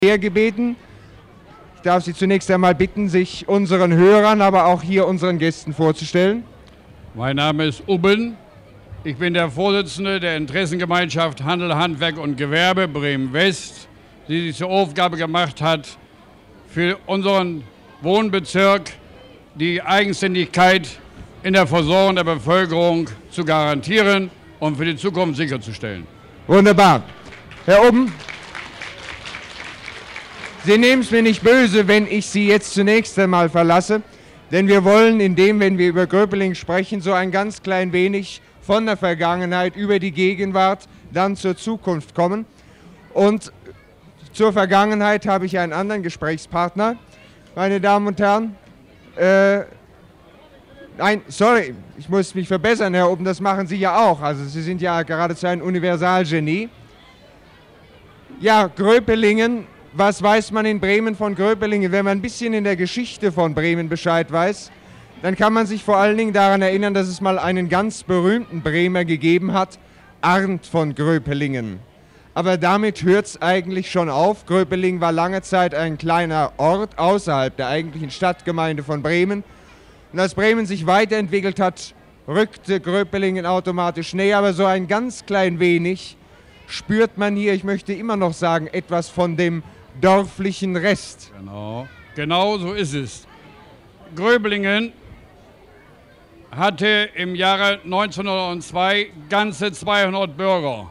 gebeten. Ich darf Sie zunächst einmal bitten, sich unseren Hörern, aber auch hier unseren Gästen vorzustellen. Mein Name ist Ubben. Ich bin der Vorsitzende der Interessengemeinschaft Handel, Handwerk und Gewerbe Bremen-West, die sich zur Aufgabe gemacht hat, für unseren Wohnbezirk die Eigenständigkeit in der Versorgung der Bevölkerung zu garantieren und für die Zukunft sicherzustellen. Wunderbar. Herr Ubben, Sie nehmen es mir nicht böse, wenn ich Sie jetzt zunächst einmal verlasse, denn wir wollen, wenn wir über Gröpeling sprechen, so ein ganz klein wenig von der Vergangenheit über die Gegenwart, dann zur Zukunft kommen. Und zur Vergangenheit habe ich einen anderen Gesprächspartner, meine Damen und Herren. Nein, sorry, ich muss mich verbessern, Herr Ubben, das machen Sie ja auch. Also Sie sind ja geradezu ein Universalgenie. Ja, Gröpelingen, was weiß man in Bremen von Gröpelingen? Wenn man ein bisschen in der Geschichte von Bremen Bescheid weiß, dann kann man sich vor allen Dingen daran erinnern, dass es mal einen ganz berühmten Bremer gegeben hat, Arndt von Gröpelingen. Aber damit hört es eigentlich schon auf. Gröpelingen war lange Zeit ein kleiner Ort außerhalb der eigentlichen Stadtgemeinde von Bremen. Und als Bremen sich weiterentwickelt hat, rückte Gröpelingen automatisch näher, aber so ein ganz klein wenig spürt man hier, ich möchte immer noch sagen, etwas von dem dörflichen Rest. Genau so ist es. Gröpelingen hatte im Jahre 1902 ganze 200 Bürger.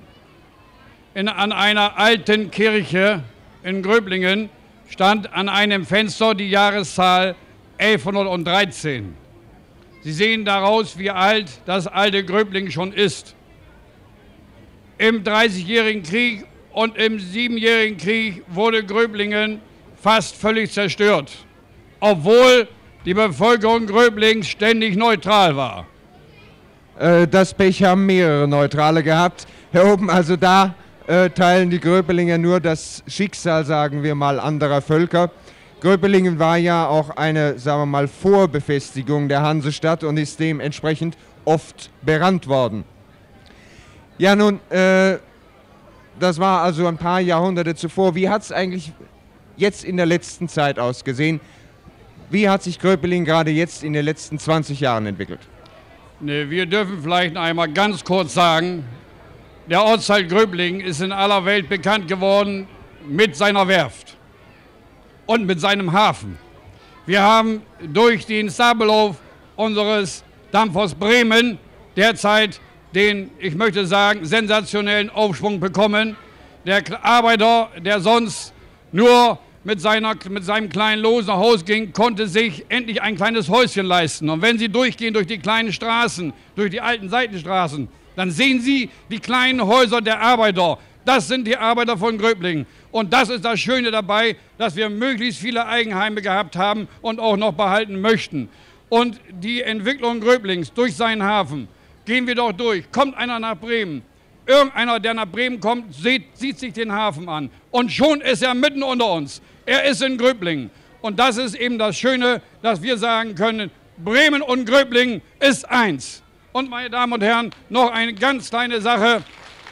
An einer alten Kirche in Gröpelingen stand an einem Fenster die Jahreszahl 1113. Sie sehen daraus, wie alt das alte Gröpelingen schon ist. Im Dreißigjährigen Krieg und im Siebenjährigen Krieg wurde Gröpelingen fast völlig zerstört, obwohl die Bevölkerung Gröpelings ständig neutral war. Das Pech haben mehrere Neutrale gehabt. Herr Oben, also da teilen die Gröpelinger nur das Schicksal, sagen wir mal, anderer Völker. Gröpelingen war ja auch eine, sagen wir mal, Vorbefestigung der Hansestadt und ist dementsprechend oft berannt worden. Ja, nun, das war also ein paar Jahrhunderte zuvor. Wie hat es eigentlich jetzt in der letzten Zeit ausgesehen? Wie hat sich Gröpelingen gerade jetzt in den letzten 20 Jahren entwickelt? Wir dürfen vielleicht einmal ganz kurz sagen, der Ortsteil Gröpelingen ist in aller Welt bekannt geworden mit seiner Werft und mit seinem Hafen. Wir haben durch den Stabellauf unseres Dampfers Bremen derzeit den, ich möchte sagen, sensationellen Aufschwung bekommen. Der Arbeiter, der sonst nur mit seinem kleinen Los nach Hause ging, konnte sich endlich ein kleines Häuschen leisten. Und wenn Sie durchgehen durch die kleinen Straßen, durch die alten Seitenstraßen, dann sehen Sie die kleinen Häuser der Arbeiter. Das sind die Arbeiter von Gröpelingen. Und das ist das Schöne dabei, dass wir möglichst viele Eigenheime gehabt haben und auch noch behalten möchten. Und die Entwicklung Gröpelings durch seinen Hafen, gehen wir doch durch. Kommt einer nach Bremen, irgendeiner, der nach Bremen kommt, sieht sich den Hafen an. Und schon ist er mitten unter uns. Er ist in Gröpelingen. Und das ist eben das Schöne, dass wir sagen können, Bremen und Gröpelingen ist eins. Und meine Damen und Herren, noch eine ganz kleine Sache.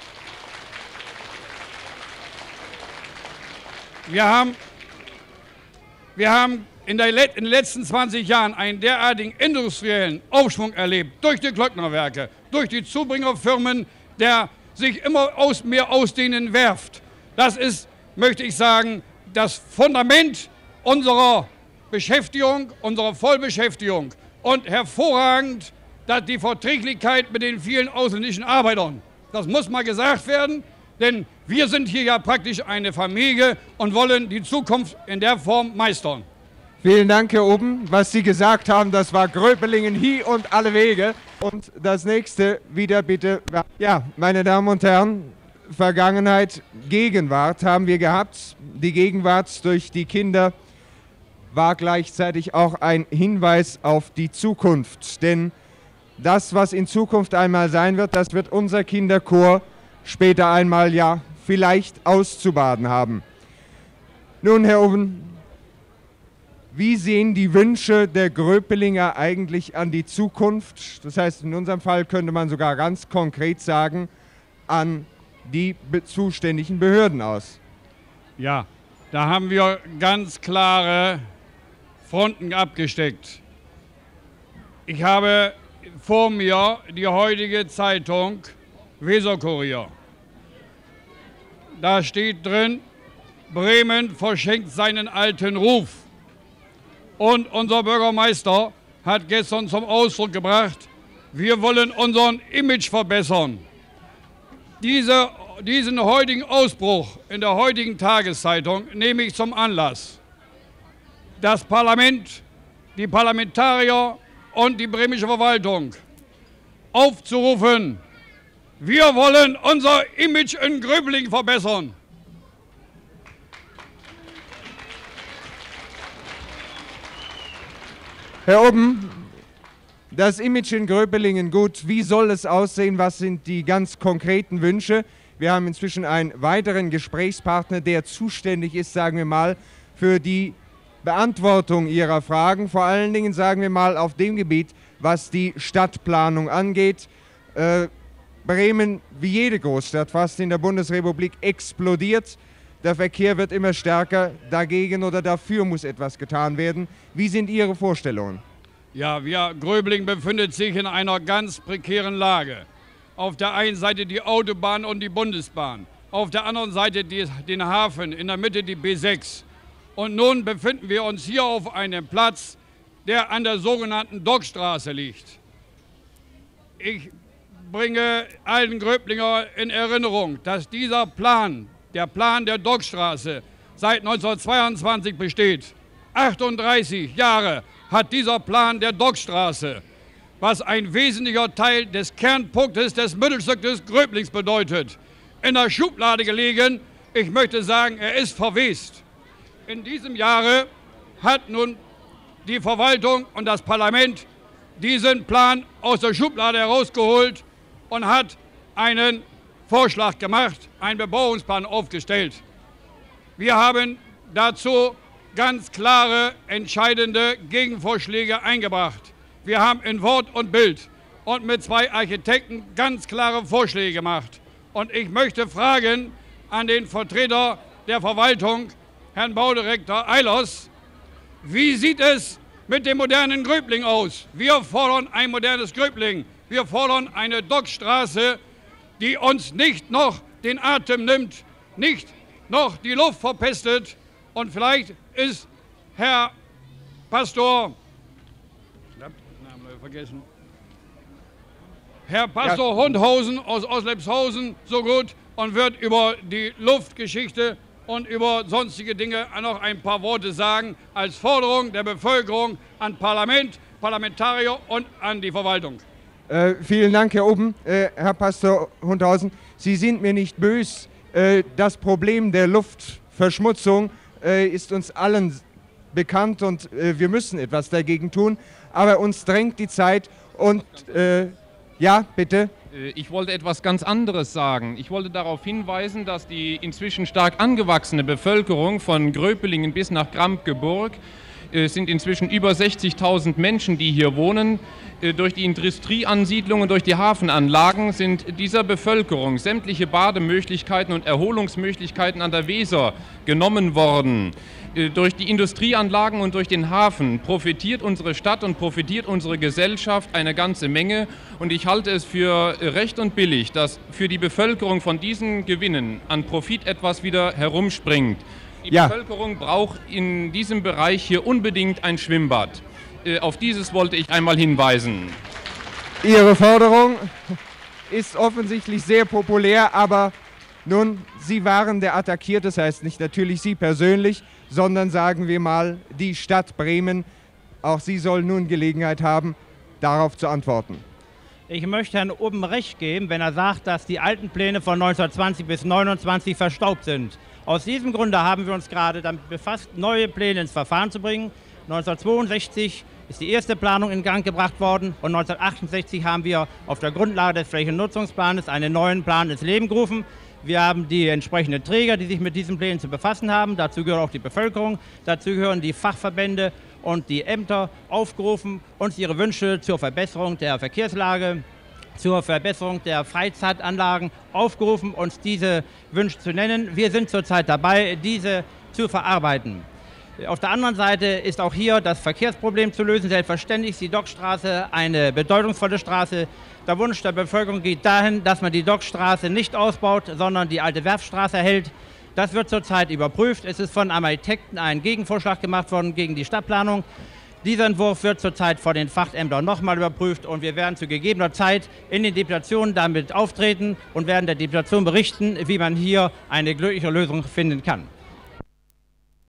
Wir haben in den letzten 20 Jahren einen derartigen industriellen Aufschwung erlebt, durch die Klöcknerwerke, durch die Zubringerfirmen, der sich immer mehr ausdehnenden Werft. Das ist, möchte ich sagen, das Fundament unserer Beschäftigung, unserer Vollbeschäftigung und hervorragend, dass die Verträglichkeit mit den vielen ausländischen Arbeitern. Das muss mal gesagt werden, denn wir sind hier ja praktisch eine Familie und wollen die Zukunft in der Form meistern. Vielen Dank, Herr Oben. Was Sie gesagt haben, das war Gröpelingen hie und alle Wege. Und das nächste wieder bitte. Ja, meine Damen und Herren, Vergangenheit, Gegenwart haben wir gehabt. Die Gegenwart durch die Kinder war gleichzeitig auch ein Hinweis auf die Zukunft. Denn das, was in Zukunft einmal sein wird, das wird unser Kinderchor später einmal ja vielleicht auszubaden haben. Nun, Herr Oben, wie sehen die Wünsche der Gröpelinger eigentlich an die Zukunft? Das heißt, in unserem Fall könnte man sogar ganz konkret sagen, an die zuständigen Behörden aus. Ja, Da haben wir ganz klare Fronten abgesteckt. Ich habe vor mir die heutige Zeitung Weserkurier. Da steht drin, Bremen verschenkt seinen alten Ruf. Und unser Bürgermeister hat gestern zum Ausdruck gebracht, wir wollen unseren Image verbessern. Diesen heutigen Ausbruch in der heutigen Tageszeitung nehme ich zum Anlass, das Parlament, die Parlamentarier und die bremische Verwaltung aufzurufen, wir wollen unser Image in Gröbling verbessern. Herr Oben, das Image in Gröpelingen, gut, wie soll es aussehen? Was sind die ganz konkreten Wünsche? Wir haben inzwischen einen weiteren Gesprächspartner, der zuständig ist, sagen wir mal, für die Beantwortung Ihrer Fragen. Vor allen Dingen, sagen wir mal, auf dem Gebiet, was die Stadtplanung angeht. Bremen, wie jede Großstadt fast in der Bundesrepublik, explodiert. Der Verkehr wird immer stärker. Dagegen oder dafür muss etwas getan werden. Wie sind Ihre Vorstellungen? Ja, Gröbling befindet sich in einer ganz prekären Lage. Auf der einen Seite die Autobahn und die Bundesbahn, auf der anderen Seite den Hafen, in der Mitte die B6. Und nun befinden wir uns hier auf einem Platz, der an der sogenannten Dockstraße liegt. Ich bringe allen Gröblinger in Erinnerung, dass dieser Plan, der Plan der Dockstraße, seit 1922 besteht. 38 Jahre hat dieser Plan der Dockstraße, was ein wesentlicher Teil des Kernpunktes des Mittelstücks Gröblings bedeutet, in der Schublade gelegen. Ich möchte sagen, er ist verwest. In diesem Jahre hat nun die Verwaltung und das Parlament diesen Plan aus der Schublade herausgeholt und hat einen Vorschlag gemacht, einen Bebauungsplan aufgestellt. Wir haben dazu ganz klare, entscheidende Gegenvorschläge eingebracht. Wir haben in Wort und Bild und mit 2 Architekten ganz klare Vorschläge gemacht. Und ich möchte fragen an den Vertreter der Verwaltung, Herrn Baudirektor Eilers, wie sieht es mit dem modernen Gröbling aus? Wir fordern ein modernes Gröbling. Wir fordern eine Dockstraße, die uns nicht noch den Atem nimmt, nicht noch die Luft verpestet. Und vielleicht ist Herr Pastor, Hundhausen aus Oslepshausen so gut und wird über die Luftgeschichte und über sonstige Dinge noch ein paar Worte sagen, als Forderung der Bevölkerung an Parlament, Parlamentarier und an die Verwaltung. Vielen Dank, Herr Oben. Herr Pastor Hundhausen, Sie sind mir nicht böse. Das Problem der Luftverschmutzung ist uns allen bekannt und wir müssen etwas dagegen tun. Aber uns drängt die Zeit und ja, bitte. Ich wollte etwas ganz anderes sagen. Ich wollte darauf hinweisen, dass die inzwischen stark angewachsene Bevölkerung von Gröpelingen bis nach Gramp-Geburg sind inzwischen über 60.000 Menschen, die hier wohnen. Durch die Industrieansiedlungen, durch die Hafenanlagen sind dieser Bevölkerung sämtliche Bademöglichkeiten und Erholungsmöglichkeiten an der Weser genommen worden. Durch die Industrieanlagen und durch den Hafen profitiert unsere Stadt und profitiert unsere Gesellschaft eine ganze Menge. Und ich halte es für recht und billig, dass für die Bevölkerung von diesen Gewinnen an Profit etwas wieder herumspringt. Die Bevölkerung braucht in diesem Bereich hier unbedingt ein Schwimmbad. Auf dieses wollte ich einmal hinweisen. Ihre Forderung ist offensichtlich sehr populär, aber nun, Sie waren der Attackierte, das heißt nicht natürlich Sie persönlich, sondern sagen wir mal die Stadt Bremen. Auch Sie sollen nun Gelegenheit haben, darauf zu antworten. Ich möchte Herrn Oben recht geben, wenn er sagt, dass die alten Pläne von 1920 bis 1929 verstaubt sind. Aus diesem Grunde haben wir uns gerade damit befasst, neue Pläne ins Verfahren zu bringen. 1962 ist die erste Planung in Gang gebracht worden und 1968 haben wir auf der Grundlage des Flächennutzungsplanes einen neuen Plan ins Leben gerufen. Wir haben die entsprechenden Träger, die sich mit diesen Plänen zu befassen haben. Dazu gehört auch die Bevölkerung, dazu gehören die Fachverbände und die Ämter aufgerufen, uns ihre Wünsche zur Verbesserung der Verkehrslage, zur Verbesserung der Freizeitanlagen aufgerufen, uns diese Wünsche zu nennen. Wir sind zurzeit dabei, diese zu verarbeiten. Auf der anderen Seite ist auch hier das Verkehrsproblem zu lösen. Selbstverständlich ist die Dockstraße eine bedeutungsvolle Straße. Der Wunsch der Bevölkerung geht dahin, dass man die Dockstraße nicht ausbaut, sondern die alte Werftstraße erhält. Das wird zurzeit überprüft. Es ist von einem Architekten ein Gegenvorschlag gemacht worden gegen die Stadtplanung. Dieser Entwurf wird zurzeit vor den Fachämtern nochmal überprüft und wir werden zu gegebener Zeit in den Deputationen damit auftreten und werden der Deputation berichten, wie man hier eine glückliche Lösung finden kann.